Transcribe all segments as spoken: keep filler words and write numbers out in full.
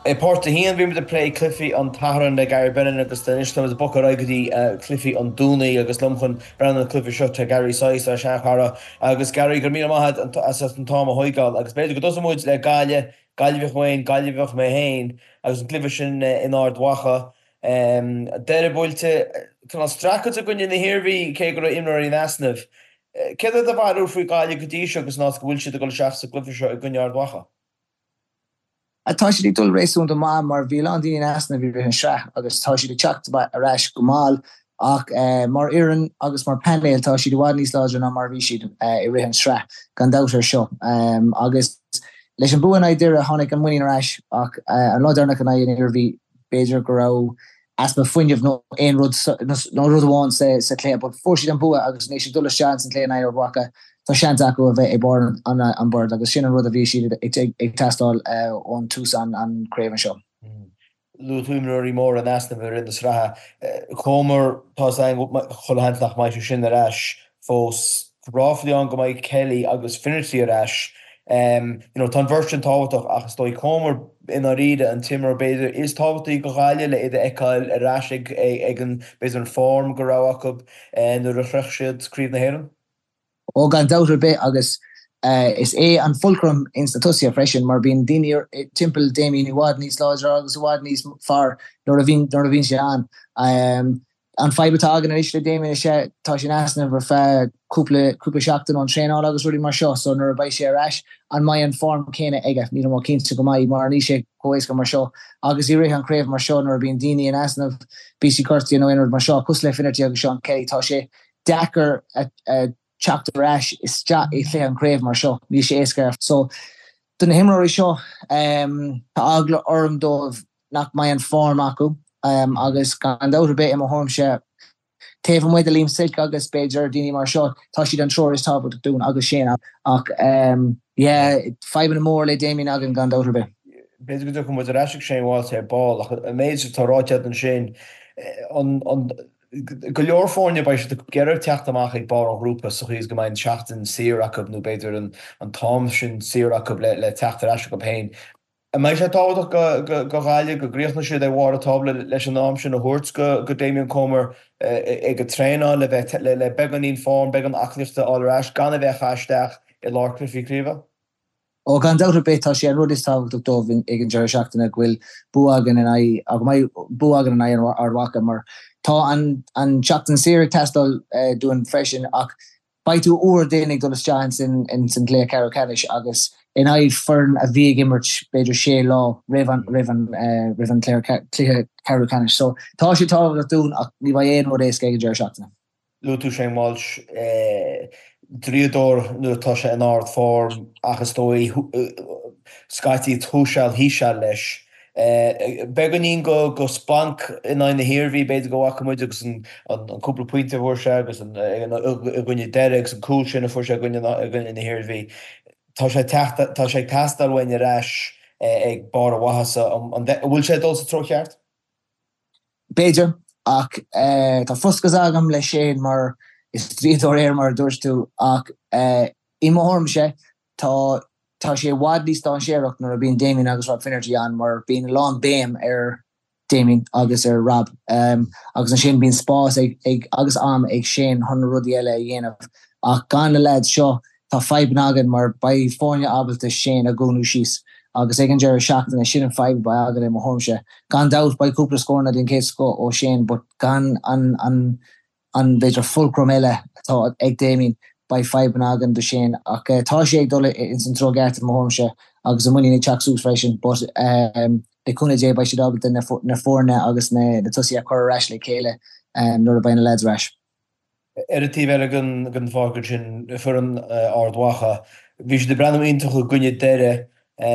E Porta hían bhí de play Cliffy an taran le Gary Brennan agus den islam is bocar agadí Cliffy an dúnaí agus lumchan Brennan Cliffy seo te Gary Sais a seachara agus Gary gur mí mahad as an tám a hoigáil agus beidir go dos muid le gaile gailbheh mhain gailbheh mé hain agus an clifa sin in ard wacha deire bhfuilte can stracha a gunne na hirbhí cé gur imnar in asnamh. Cé a bharú faoi gaile go dtí seo agus ná go bhfuil siad a go seach sa clifa seo i gunne ard wacha. Tá si dul réún má mar bhí an daon asna bhí an sre agus tá si de techt a reis gomáil ach mar ian agus mar penléil tá si bhád níos láidir ná mar bhí siad i rihan sre gan dátar seo agus leis an buan idir a tháinig an muoine reis ach an láidirna an éon irbhí beidir go rah as ma funineh nó éon rud nó rud amháin sa clé, bud fór siad an bua agus nééis si dul sean an clé ar wacha Tá sean acu a bheith é bar an an bird agus sin an rud a bhí siad ag testáil ón túsan an craven seo. Lúthúimí mór an asna bhar in de srathe. Chomar tá chohanach nach mai sin a reis fós ráflaí an go mbeidh Kelly agus Finnerty a reis. Um, you know, tan version táhaach agus dói chomar ina riide an timar beidir is táhataí go gáile le idir eáil a reis ag ag an beidir an form go rá acu nó a chreach siad scríb na héan? ó gan dátar bit agus uh, is é an fulcrum institutia freisin mar bíon daine timppel Damien i bhád níos láidir agus bhád níos far nor a bhín nor a bhín sé an. Um, an fibetágan is le Damien sé tá sin asna bhar fe cúpla cúpla seachtain an tréáil agus ruí mar seo so nor a bbéis sé reis an mai an form céine aige ní má cinnte go maiid mar ní sé choéis go mar seo agus i ré an craibh mar seo nor a bíon daine an asna B C Curti nó inward mar seo cos le Finnerty agus Sean Kelly tá sé dechar a chapter rash is ja e lé an craibh mar seo ní sé éascarft so duna himráí seo um, tá agla orm dómh nach mai an form acu um, agus gan dátar bit im a hóm sé taobh muid a líam silk agus beidir daoine mar seo tá siad an tror is tábhacht dún agus sin ach um, yeah, fiban mór le Damien agan gan dátar bit. Beidir go mu a reisiigh sé bháil ar ball ach a méidir tá ráitead an sin an go leor fórne bei se geir techt amach ag bar an grúpa so chís gomain seachtain siarachab nó beidir an an tám sin siarachab le le techt eis go pein. A mé sé táhaach go go gáile go gríochna siad é bhhar atábla leis an nám sin a thuirt go go Damien Comer ag go tréáil le bheith le le beag an íon fám beag an acliachta áráis gan a bheith chaisteach i lár Cliffy críomh. ó gan dátar bit tá sé an rud is táhacht dómh ag an deir seachtainna bhfuil buagan in ai ag mai buagan in ai ar wacha mar tá an an seachtain séir testal uh, doing freisin ach by tú oer dénig dolas Giants in in Saint Clair Carroll Canish agus in ai fern a bhí immert beidir sé lá rivan rivan uh, rivan Clair Clair Carroll Canish so tá sé táhacht a dún ach ní bhaid éon rud ééis ag an deir seachtainna. Lúthú sé Walsh dríador nu tá sé an ard form agus dói Skytí thuúseal híseal leis. Beganín go go spank in na hirhí beidir go amuid agus an cúpla puinte bhór se agus gunne deregus an cool sinna fu se gunne na hirhí. Tá sé tá sé testal bhaine reis ag bar a wahasa bhfuil sé dul sa trocheart? Beidir ach tá fuscas agam le sé mar is tríador éir mar dúirtú ach i mórm sé tá tá sé bhád níos an séireach nar a bíon Damien agus Rob Finnerty an mar bíon lán béim ar Damien agus ar Rob um, agus an sin bíon spás ag, ag agus am ag sin chun rudí eile a dhéanamh ach gan le leid seo tá fiban agan mar ba fáinne abalta sin a gúnú síos agus ag an deir seachtain sin an fibe ba agan é mo thomse gan dat ba cúpla scórna din cé sco ó sin but gan an an an beidir fulcrum eile tá ag Damien by fiban agan do sin ach tá sé ag dul in san trogart mo thomse agus a muí teachsús freisin but um, de cúna dé ba si abalta na fórne agus na na tusaí a chur reis le chéile um, nuair a bain na leid reis. Er a tí veile gun gun fágur sin fu an ardwacha. Bhí sé de brenn ionintach go gunne deire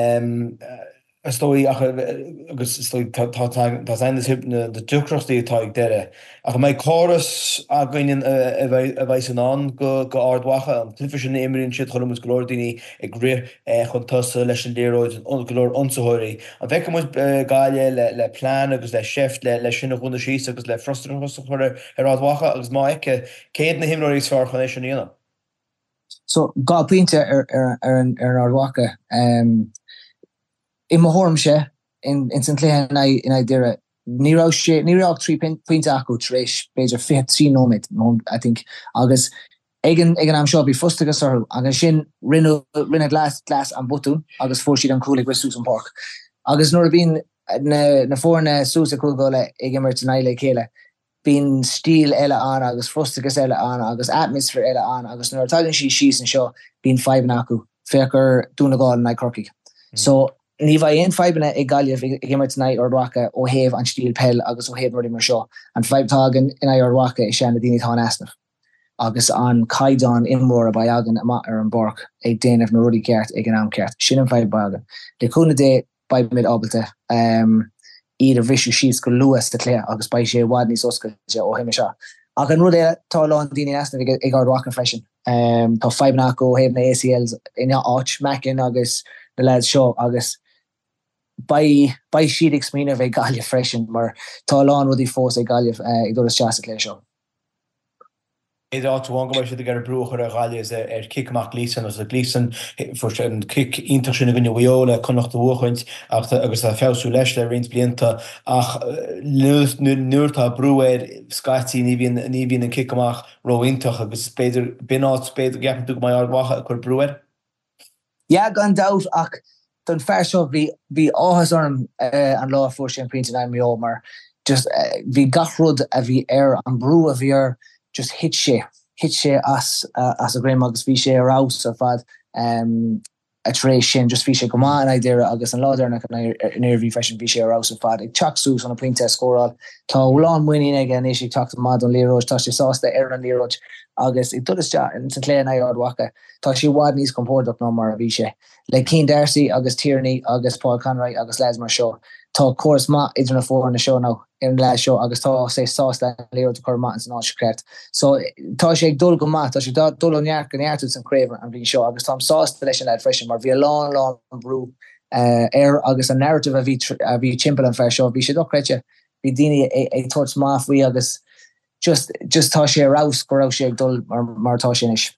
stoi agus tá ein hipne de dúchrochttaí atá ag deire. A mé choras a gaiinen a bheits an an go go ardwacha an clifa sin éimeríonn siad chumas glódaoine ag ré chun tusa leis an léróid an glór onsairí. An bheith mu gáile le le plán agus le seft le le sinna chuna síos agus le frustran chuir ar ardwacha agus má aice céad na himráí fear chun éis sin íana. So gá puinte ar ar ar ar ardwacha um, I mo thorm sé in in Saint Clair na in dira ní ra sé ní ra trí point acu tréis beidir fi trí nóid I think agus igen igen am seo bí fustagus or agus sin rinne rinne glas glas an botún agus fór siad an coolig with Susan Park agus nuair a bín na na fórne Susa cool gole igen mar tnaile chéile bín stíl eile an agus fustagus eile an agus atmosphere eile an agus nuair tagann si síos an seo bín five acu féchar dúna gáil na Corky so ní bha éon feibena ag gaileh ag immer tonight or wacha ó héh an stíl pell agus ó héh ruí mar seo an feibtágan ina ar wacha is sé na daine tá asnaf agus an caidan imór a bagan ama ar an bork ag déanamh na rudí ceart ag an am ceart sin an feib bagan le cúna dé baib mid ábalta um, iad a bhrisú síos go luas de léir agus ba sé bhád níos oscailte ó himime seo ach an rud é tá lá daine asnaf ag ar wacha freisin um, tá feibna go héh na A C Ls ina áit mecin agus na leid seo agus By by sheet explain of a gallia freshen mar talon rudi fós a gallia ag do chas lei seo. É á go se gar brocher a gallia er kickach lísan as a lísan for an kick intersin gonne wiola connacht woint agus a féú leis le rins blianta ach nuirta broer skati ní ní vín an kickach rointach agus speder bin á speder gapan tú mai wacha chu broer? Ja gan doubt ach don fair seo bhí bhí áhas orm an lá fór sé an print an mé mar just bhí gachrod a bhí ar an brú a bhí ar just hit sé hit sé as as a gréim agus bhí sé arás a fad um, a trééis sin just bhí sé go má an idéire agus an láidir nach nervhí freisin bhí sé arás a fad ag teachsús an a printe scóráil tá bhláán muoine ag an éisi teachta mad an líróid tá sé sásta ar an líróid agus ag tudas in Saint Clair na áard wacha tá si wad níos compórtach ná mar a bhí sé le Cian Darcy agus Tierney agus Paul Conroy agus Les mar seo tá cuas má idir na fór na seo ná in le seo agus tá sé sásta léir de chuma an ná secret so tá sé ag dul go má tá sé dul an near an airú san craver an bhí seo agus tá sásta leis an freisin mar bhí lá lá an brú air agus an narrative a bhí a bhí chimpel an fer seo bhí sé doreite bhí daine ag tuairt má faoi agus just just tá sé rás go rá sé ag dul mar martá sin is.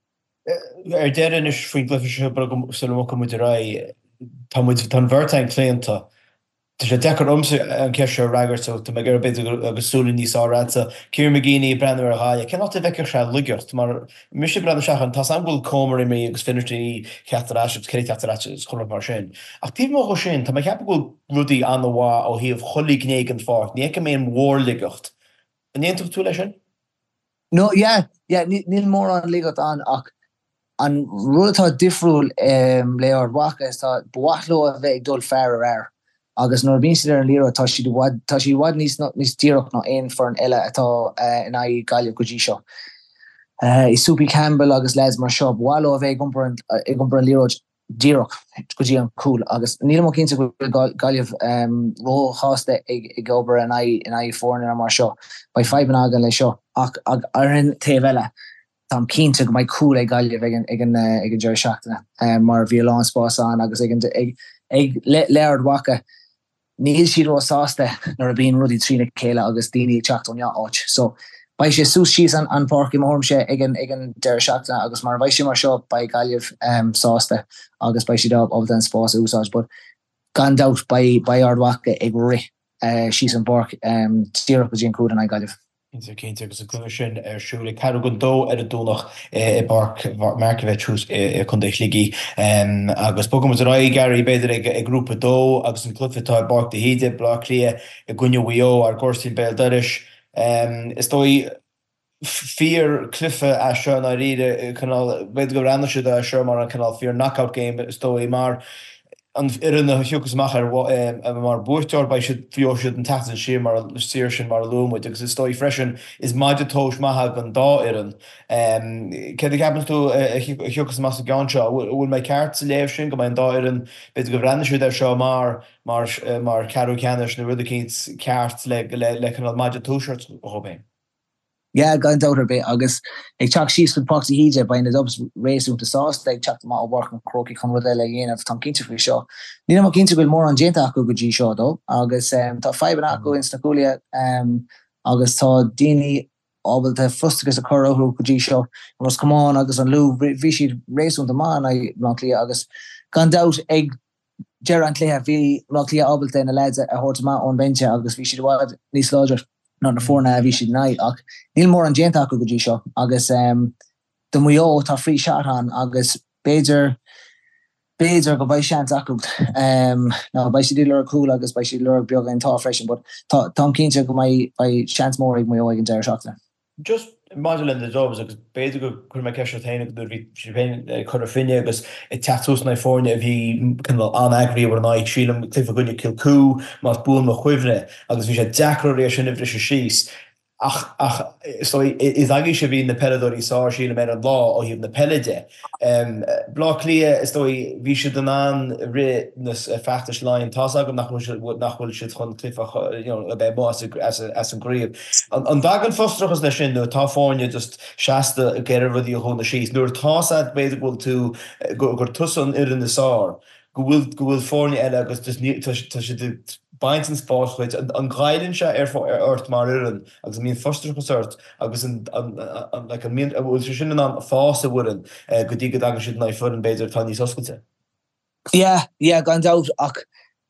Er derin is frin glyfi se mo mu ra tá mu tan vertein léanta Tá sé dechar omsa an ceir ragart so tá me gur bit agusúla níos áráta Ciar McGeaney brenn a háile cenná a bheice se lugart mar mis brenn seachan tá an bhfuil comir mé agus finirtí chetarrá chétarrá chola mar sin ach tí go sin tá ceap bhfuil rudí an bhá ó híomh cholí gnéig an fát ní mé an mhórligacht an éonú tú lei sin? No ja ja níl mór an ligat an ach an rutá difriúil um, leor wacha is tá buachló a bheith dul fear air agus nor bín ar an líro tá si wad tá si wad níos níos tíach ná éon for an eile atá uh, in a gallia go dtí seo. Uh, is Soupy Campbell agus Les mar seo bhá a bheith gumpar ag gumpar an líro díach go dtí an cool agus níl má cinnte go galliamh um, ró háasta ag ag obair in a in a fórne mar seo ba feban agan lei seo ach ag ar an taobh Tam cinnte go mai cool ag galliamh ag an ag an ag an deir seachtainna um, mar bhí lán spás an agus ag an ag ag léard wacha níl siad ó sásta nar a bíon rudí trína céile agus daoine teachtain áit. So ba sé sús síos an an park im orm sé ag an ag an deir seachtainna agus mar bhaid sé mar seo ba galliamh um, sásta agus ba siad ab an spás úsáid, but gan doubt ba ba ard wacha ag ri uh, síos an park um, tíach go dtíon cúd an ag galliamh. Inter Keint agus a glyfi sin ar siúla Car gon dó ar a dúnach i barc mercah trús chundéis ligí agus bo mu ra Gary beidir ag grúpa dó agus an clufitá barc de híide bla lia i gunne wio ar gcóirtín beil doris. Is dói fear cliffe a seo na riide canal beidir go ranne se a seo mar an canal fear knockout game is dói mar an irin na hiúgus machar mar búirteir ba si fiú si an tatan si mar sir sin mar lúmid agus is stoi freisin is maidide tóis maithe an dá irin. Ke gapan tú hiúgus mas a gan seo bhfuil mé ceart sa léh sin go mai an dá irin bit go brenneisiú ar seo mar mar mar ceú ceannis na rud cinint ceart le le canal maidide túisiirt óbéin. Ja gan douter be agus ag chat síos fud Poxy híide ba na dubs réún de sás ag chat má work an croki chun rud eile dhéanamh tam cinnte fao seo. Ní má cinnte goil mór an dénta acu go dtí seo dó agus um, tá feban acu in Stacúlia um, agus tá daoine ábal de fustagus a choú go dtí seo was cumán agus an lú bhí siad réún de má ná lia agus gan doubt ag Ger an léthe hí má lí ábalta na leid a hortma an benche agus bhí si bhád níos láidir ná na fórna a bhí si na ach níl mór an génta go dtí seo agus do muo tá frí seán agus béidir béidir go bhaid sean acu ná bei si le cool agus bei si le beag an tá freisin, but tá cínte go mai sean mór ag muo ag an deir seachna. Just model in the jobs agus beidir go chur me ceisiir taine go bhí chur finine agus i teús na fórne a bhí an agrií ar an áid sílam clifa gunne kilcú más búil mo chuimhne agus bhí sé deacro rééis sin bhrí sé síos. Ach, ach, so is agi se vi na pelador i sá síle me an lá ó híb na pelide. Um, Blá lia is dói vi se den an ri nas fechters lein tá agam nachhfuil si chun clifa a be bo as an gríb. An dagan fostrachas na sin tá fáinne just seasta a geir rudí a hon na síos. Nuair tá beidir bhfuil tú gur tusan ar in na sár. Go bhfuil fáinne eile agus si baint an spáischuid an gaiilen se ar ar ort mar irin agus mín foster gosort agus an bhfuil sin an fása bhuiin go dtí go agus si na fun beidir tá níos oscailte. Ja, ja gan dat ach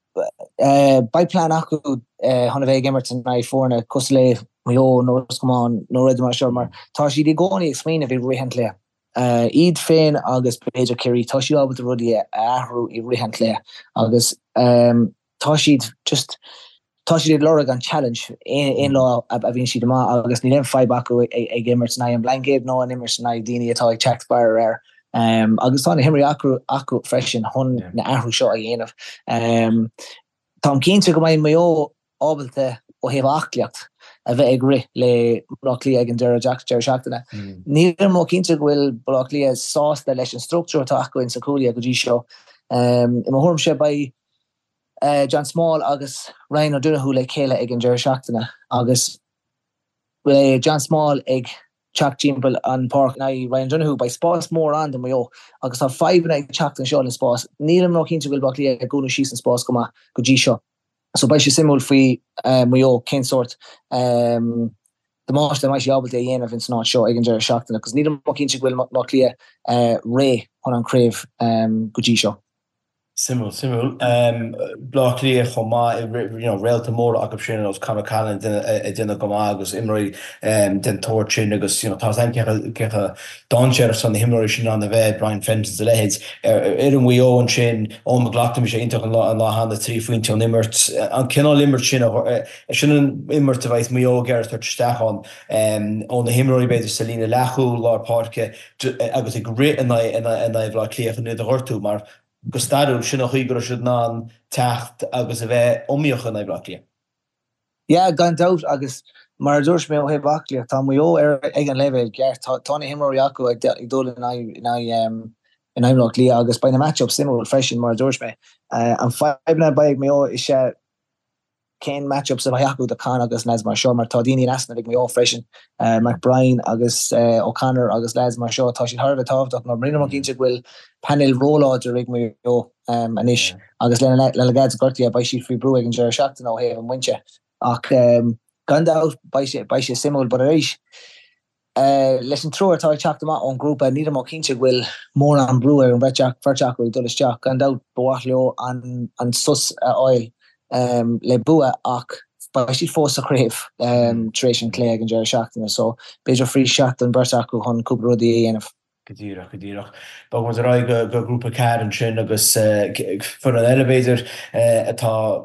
bei plan acu hanna bheith gimmert na fórna cosléh mó nó gomáin nó réidir mar seo mar tá si dí gcónaí ag smaoine bhí rihant le. Iad féin agus beidir ceirí tá siú ábal rudí ahrú i rihant le agus tá siad just tá siad lorg an challenge in lá a bhín siad má agus ní len feib acu ag gimmert na an blancéad nó an immers na daine atá ag checkbar ar um, agus tá na himrí acu acu freisin hon na ahrú seo a dhéanamh. Um, Tá cínte go mbeidh mé ábalta ó heh achliacht a bheith ag ri le blachlí ag an deir seachtainna. Ní mó cínte gohfuil blachlí sásta leis an structúr tá acu in sa cúlia go dtí seo. Um, I má thum sé bei Uh, John Small agus Ryan O'Donoghue le chéile ag an deir seachtainna agus le John Small ag teach timpeall an park na Ryan O'Donoghue bei spás mór an do mó agus tá five ag teachtain seo in spás. Níl nó cinnte bhfuil bach lí ag gúna síos an spás go go dtí seo. So bei sé simú faoi mó cén sort um, de máiste mai sé ábalta a dhéanamh in sná seo ag an deir seachtainna, agus níl nó cinnte bhfuil bach lí uh, ré chun an craobh um, go dtí seo. Simul, simul. Um, Blá lia chomá, you know, réalta mór agam sin os Carmacallan dina gomá agus imroi um, den tóir sin agus, you know, tá an cecha donseir san himroi sin an a bheith Brian Fenton a lehéid ar an wíó an sin ón maglachtam sé intach an lá hanna trí fuinte an immert an cinál immert sin sin an immert a bheith mó geir tar stachán ón na himroi beidir Selina lechú lá párce agus ag ri in blá lia fan a hortú mar Gustado sin nach chuig go si ná techt agus a bheith omíochan na blaclia. Ja, gan dat agus mar dúirs mé ó heh baclia tá mó ar ag an levéil geart tána himmorí acu ag dul in aimlach lí agus bei na matchup simú freisin mar dúirs mé. An feibna baig mé ó is sé cén matchups a acu de can agus les mar seo mar tá daoine asna ag mé ó freisin McBrien agus O'Connor agus les mar seo tá sin Harvard tábhaach mar brinne cínte bhfuil panel rolláidir ag mé ó anis agus le le gaid gortí a bei si frí brú ag an deir seachtainna ó heh an muinte ach gandá bei sé simú bar éis leis an troir tá teachta ón grúpa ní má cínte bhfuil mór an brú ar an bheteach ferteach bhfuil dulasteach gandá buach leo an an sus a áil Um, le bua ach ba si fós a craibh um, trééis an clé ag an deir seachtainna, so beidir frí seach an burt acu chun cúpla rudí a dhéanamh. Godíireach godíireach. Ba man ra go go grúpa cear an sin agus fun an elevator atá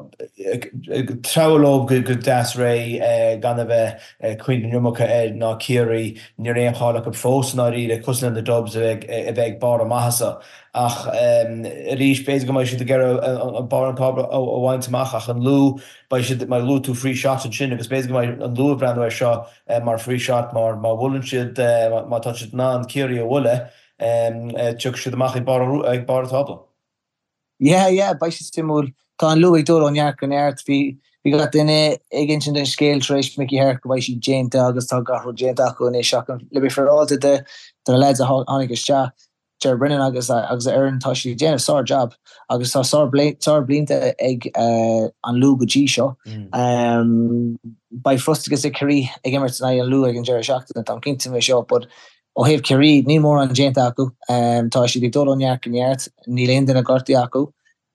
trálób go deas ré gan a bheith chuin numacha ná ciaí ní réon chála go fós ná rí le coslan de dobs a bheith bar a mahasa. Ach rís béidir go mai si ge an bar an pabla ó bhaintach ach an lú bei si mai lú tú free shot an sin agus béidir go mai an lú brand seo mar free shot mar má bhfuiln siad má tá siad ná an ciaí a bhfuile tu siad amach ag bar a tabla. Ja, ja, bei si simú tá an lú ag dul an nearc an airt hí hí gat duine ag in sin den scéil trééis mici hair go bei si dénta agus tá garú dénta acu in é seach an le ferráilta de de leid a tháinig isteach. Ger Brennan agus agus Aaron tá si déanamh sár job agus tá sár blianta ag an lú go dtí seo. Bei frostagus a cerí ag immert na an lú ag an deir seachtainna tá cinnte mé seo, bud ó heh cerí ní mór an déanta acu tá si ag dul an nearc an neart ní léon den a gortaí acu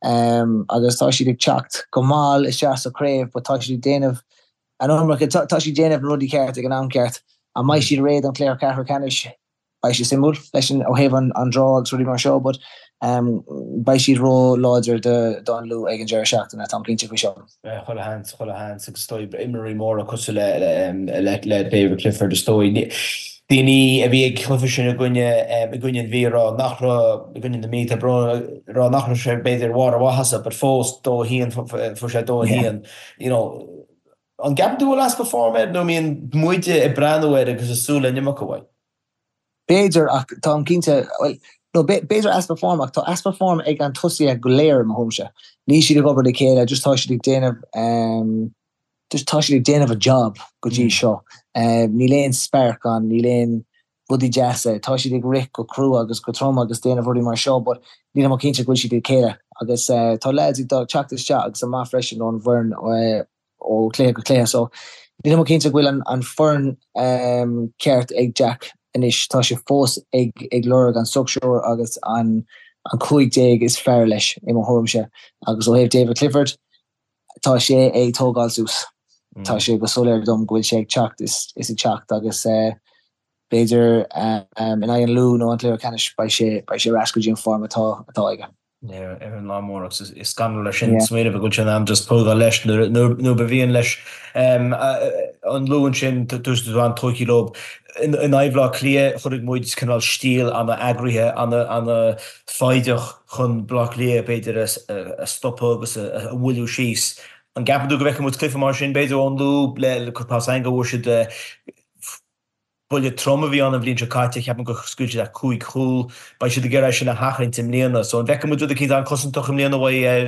um, agus tá si ag teacht go máil is seas a craobh, but tá si déanamh an umra tá si déanamh rudí ceart ag an am ceart a mai si réad an léir cethir canis bei si simú leis ó héh an an drág rudí mar seo, but um, bei si ró láidir de don lú ag an deir seachtain a tam cínte go seo. Chola hans, chola hans, ag stoi immerí mór a cos le le le David Clifford a stoi. Dini a bhí ag chlufa sin a gine a gine bhí rá nachra a gine na mí a bro rá nachra sé beidir war wahasa, but fós dó hían fu sé dó hían, you know, an gap dú las performed no mín muide e brandware agus a súla nimach go bhaid. Beidir ach tá cínte, well, no beidir as perform ach tá as perform ag an tusaí a go léir ma homse. Ní si ag obair de céile, just tá si ag déanamh um, just tá si ag déanamh a job go dtí seo. Um, ní léon spark an, ní léon budí jazza, tá si ag ric go crú agus go trom agus déanamh rudí mar seo, but ní am cínte go si ag céile. Agus uh, tá leid ag dá teachtas teach agus a má freisin ón bhern ó cléir go cléir, so ní am cínte bhfuil an, an fern um, ceart ag Jack inis tá sé fós ag ag lorg an structure agus an an chuig déag is fear leis i mo thomse, agus ó héh David Clifford tá sé ag tógáil sús. Mm. Tá sé go soléir dom gohfuil sé ag teacht is is ag teacht agus uh, beidir um, in an lú nó an léir canis bei sé bei sé ras go dtíon form atá atá aige. Yeah, even lámór is is scandal sin sméidir a go sin am just póga leis nó be bhíon leis um, uh, an lúan sin dus an tóí lob in in aimhlá clia chuig muid canál stíl an agrithe an an feideach chun blach lia beidir a stoppa agus a bhfuilú síos. An gapú go bheith mu clifa mar sin beidir an lú le chupá ein go bhir si de bulle tromme vi an blin kaite ik heb go skuúte a koig cool bei se de ge sin a hachin tim lena, so we moet de kind an kosten toch im lena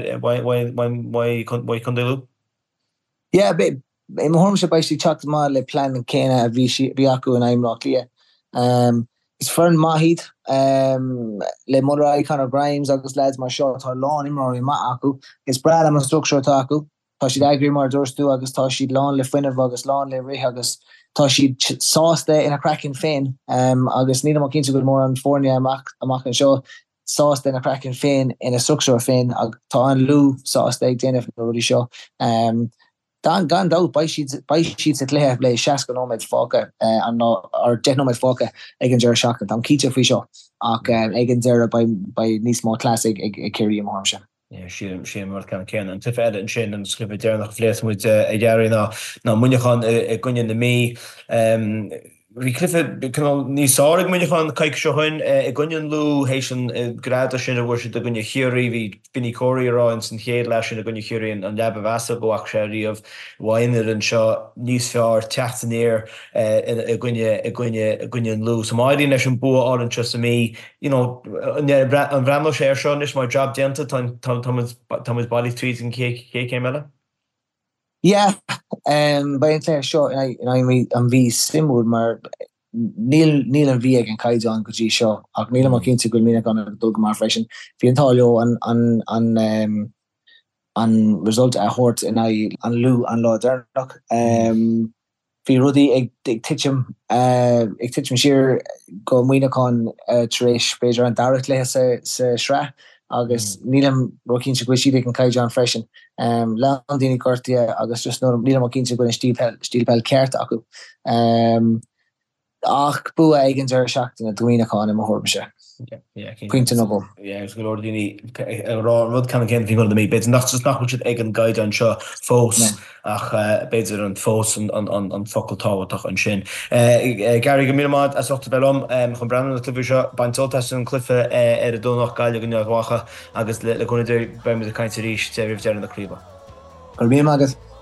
kon delu? Ja, e ma horm se bei chat ma le plan kena a vi aku an aimlá lia. Um, is fern mahid um, le Morai Conor Grimes agus lads mar shot har lá imrá ma aku. Is brad am an structure aku. Tá si agri mar dorstú agus tá si lá le finine agus lá le ri agus tá si sásta in a cracking féin um, agus ní am cinnte go mór an fórne amach amach an seo sásta in a cracking féin in a structure féin ag tá an lú sásta ag déanamh na rudí seo. Um, Dan gan dá bei siad sa léir le seaca nóid fáca an ar de nóid fáca ag an deir seachtain an cíte fao seo ach ag an deire bei níos má clásic ag céirí am harmse. sé mar kann kennen an tuf an sin an skrif der nach vlees moet e jaar na na mun je gaan e gonje de mee vi cliffe kan ní sárig mun je gaan kijk se hun e gonjen lo héisian grad sin wo de gonje chéri vi binni choírá in san héad lei sin a gonje chéri an lebe was goach séri of weiner an seo níos fear techtnéir e gonje e gonje e gonjen lo so maidí leis an bu an tro mé you know an bramlo sé seo is my job denta Thomas body tweet an ke ke meile. Ja, um, bei an léir seo an bhí simú mar níl an bhí ag an caiide an gotí seo ach níl mar cinnte go mína an dul mar freisin. Bhí an táleo an an an um, an result a hort in an lú an lá dernach. Um, Bhí rudí ag tiitim uh, ag tiitim siar go muoineán uh, taréis beidir an darat le sa, sa sra agus mm. nílam ro cinnte go siad an caiide an freisin. Um, Landini cortia agus just no níl am cinnte go an stílpel ceart acu. Um, ach bu aigen deir seachtain a dúineán im thorba se. Quinte nobo. Ja, gus go Landini rud kann ken fi mé be nach nach ag an guide an seo fós ach beidir an fós an an fokeltáach an sin. Gary go míad as ochta bellom chun brenn clifi seo baintolta an cliffe ar a dónach gaile gonne wacha agus le gonne be me a kainte ríéis te de an na críba. Gur mí agus.